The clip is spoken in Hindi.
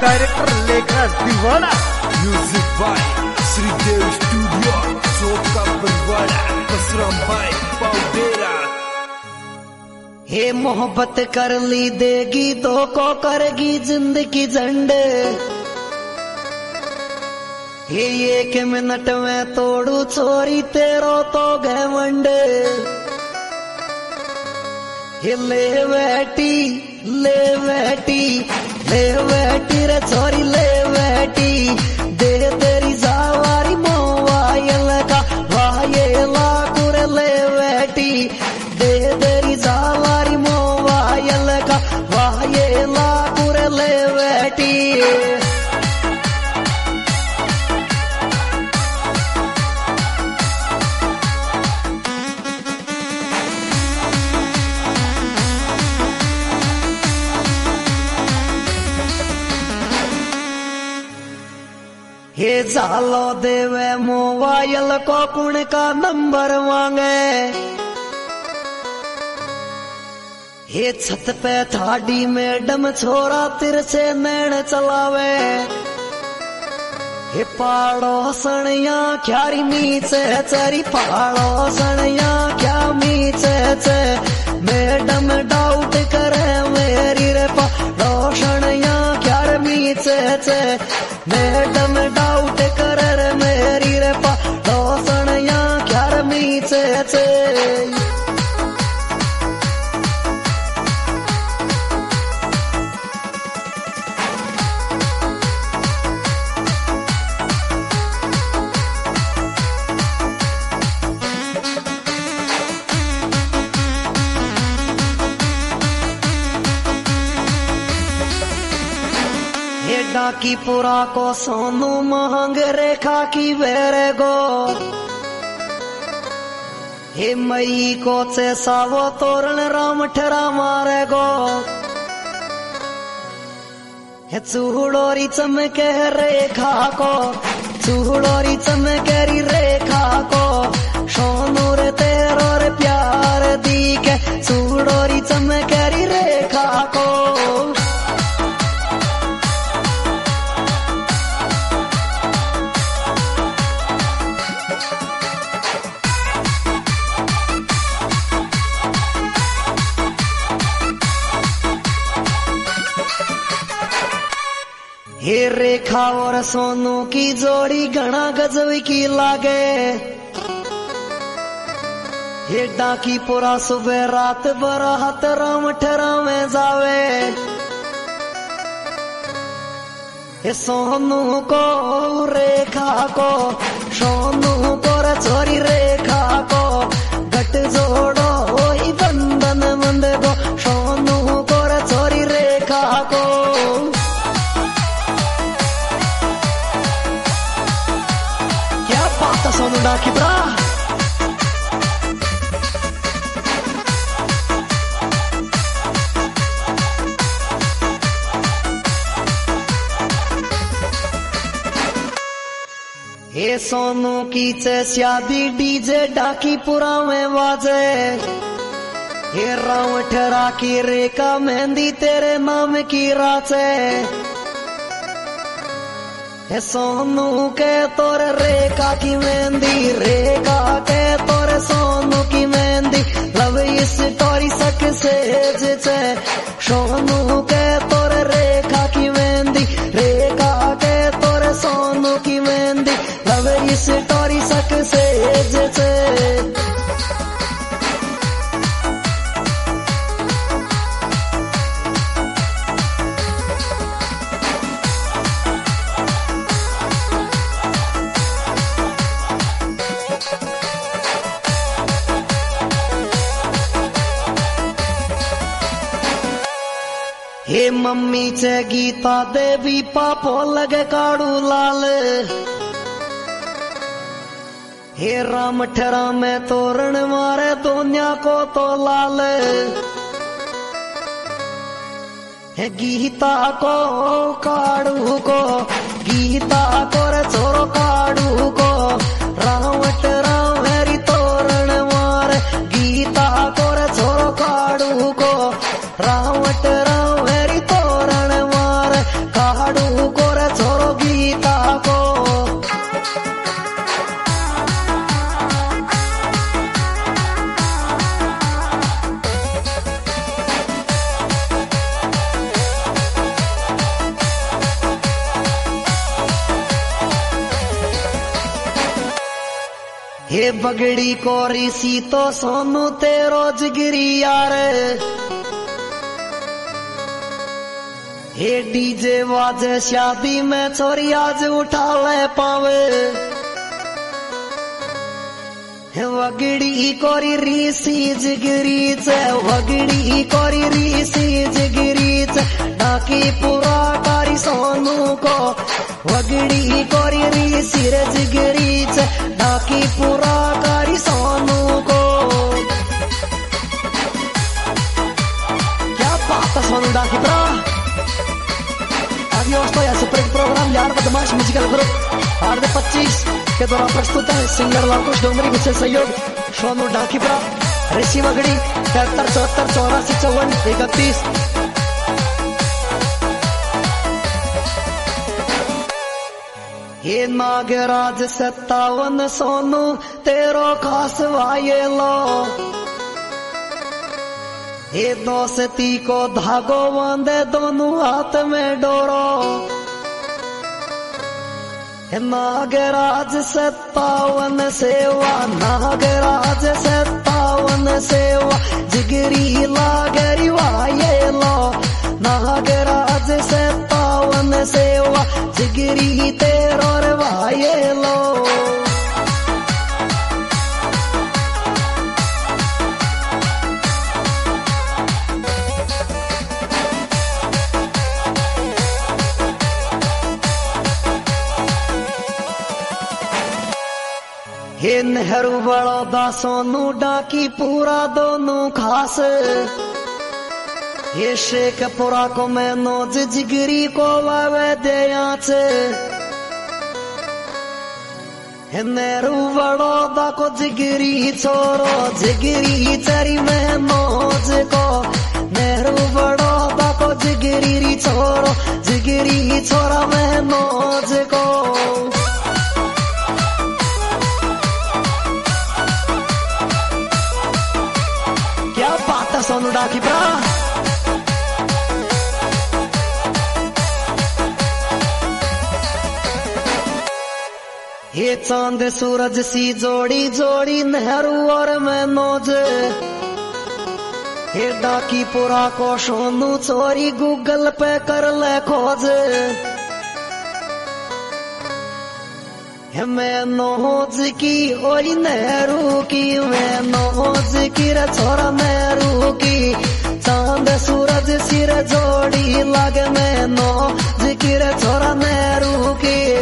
Director Lekhraj Diwara, music by Shridev studio, सोका बरवाड़ा, कसराम भाई पाउडेरा। हे मोहब्बत कर ली देगी तो को करेगी जिंदगी झंडे, हे एक मिनट में तोड़ू छोरी तेरो तो घमंड। हे ले बैठी ले बैठी ले बैठी रे छोरी ले बैठी, दे तेरी जावारी मोबाइल का वायला कुरे ले बैठी, दे तेरी जावारी मोबाइल का वायला कुरे ले बैठी। हे जालो देवे मोबाइल को कुण का नंबर मांगे, हे छत पे थाड़ी मैडम छोरा तिरछे नैन चलावे, हे पाड़ो सणिया क्यारी मीचे चरी पाड़ो सणिया क्या मीचे चे, मैडम डाउट करे मेरी रे पाड़ो सणिया क्यार मीचे चे, मैडम डाउट करे रे मेरी रे पाड़ो सणिया क्यार मीचे चे। डाकी पुरा को सोनू महंग रेखा की बेरे गो, हे मई को चे सावो तोरण राम ठरा मारे गो, हे चूड़ोरी चमके रेखा को चूड़ोरी चमकेरी रेखा को, सोनू रे तेरो रे प्यार दी के चूड़ोरी चमकेरी रेखा को। हे रेखा और सोनू की जोड़ी घना गजब की लागे, हे डाकी पुरा सुबह रात बरात राम ठरा में जावे, हे सोनू को रेखा को सोनू को रे छोरी रेखा को, गट जोड़ो वही बंधन मंद को सोनू को रे छोरी रेखा को। सोनू डाकी ब्रा हे सोनू की चे शादी डीजे डाकी पुरा में बाजे, हे राम ठरा की रेखा मेहंदी तेरे नाम की राचे, हे सोनू के तोर रेखा की मेहंदी रेखा के तोर सोनू की मेहंदी, लव स्टोरी सक्सेस छे, सोनू के तोर रेखा की मेहंदी रेखा के तोर सोनू की मेहंदी, लव स्टोरी सक्सेस छे। हे मम्मी चे गीता देवी पापो लगे काड़ू लाल, हे राम ठरा में तोरण मारे दोनिया को तो लाल, हे गीता को काड़ू को गीता को रे छोरो काड़ू को, राम ठरा मेरी तोरण मारे गीता को रे छोरो काड़ू को, राम ठरा मेरी तोरण मारे काड़ू हे बगड़ी को ऋषि तो सोनू तेरो जिगरी यार, हे डीजे वाजे शादी में छोरी आज उठा ले पावे, वगड़ी कोरी ऋषि जिगरी चे, वगड़ी कोरी ऋषि जिगरी चे, डाकी पूरा कारी सोनू को, वगड़ी कोरी ऋषि रे जिगरी चे, डाकी पूरा कारी सोनू को। क्या बात है सोनू डाकी प्रा। Adiós, estoy a super program यार बदमाश म्यूजिकल ग्रुप 8/25 के द्वारा प्रस्तुत है सिंगर लालकुश डोंगरी विशेष सहयोग सोनू डाकीपुरा, ऋषि वगड़ी 73 74 84 54 31। हे नागराज 57 सोनू तेरो खास वायेलो, हे दोस्ती को धागो बांधे दोनों हाथ में डोरो, नागराज 57 सेवा, नागराज 57 सेवा, जिगरी लागरी वायेलो, नागराज 57 सेवा, जिगरी तेरो रे वायेलो। हे नेहरू बड़ौदा सोनू डाकी पूरा दोनों खास, हे शेखपुरा को मैं नोज जिगरी को वावे दे से, हे नेहरू बड़ौदा को जिगरी छोरो, जिगरी चरी में नोज को, नेहरू बड़ौदा को जिगरी छोरो, जिगरी छोरा में नोज को। सोनू डाकीपुरा। हे चांद सूरज सी जोड़ी जोड़ी नेहरू और मैं नोज, हे डाकीपुरा को सोनू चोरी गूगल पे कर ले खोज, मैं नोज की ओई नेहरू की, मैं नोज की रे छोरा नेहरू की, चांद सूरज सिर जोड़ी लागे मैं नोज की रे छोरा नेहरू की।